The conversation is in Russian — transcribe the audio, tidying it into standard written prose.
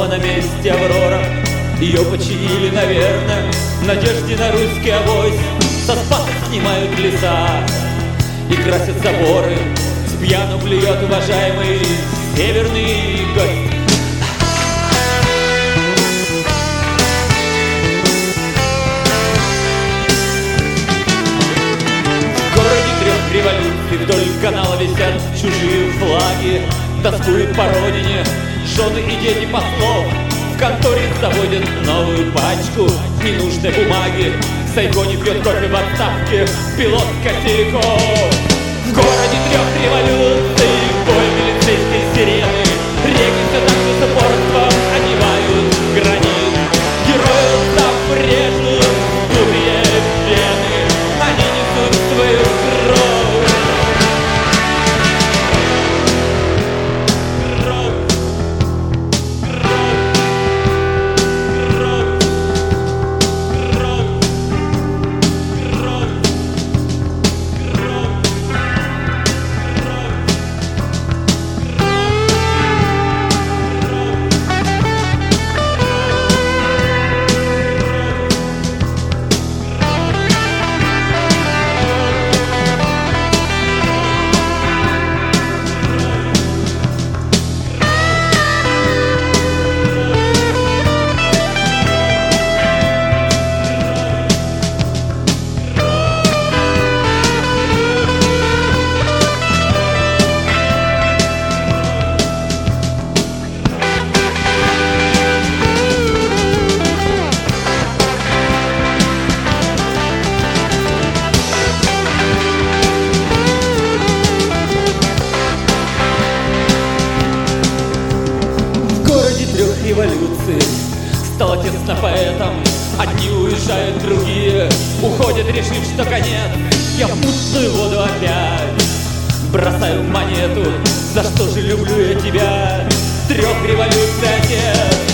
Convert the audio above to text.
снова на месте Аврора. Ее починили, наверное, в надежде на русский авось. Со Спаса снимают леса и красят заборы. С пьяну плюет уважаемый северный гость. В городе трех революций вдоль канала висят чужие флаги. Тоскуют по родине жены и дети послов. В конторе заводят новую пачку ненужной бумаги. В Сайгоне пьет кофе в отставке пилот Косяков. В городе трех революций бой милицейской сирены. Реки все так же с упорством одевают гранит. Героев став режут дубья вены. Они несут свою кровь. Революции стало тесно поэтам. Одни уезжают, другие уходят, решив, что конец. Я в мутную воду опять бросаю монету. За что же люблю я тебя? Трех революций отец.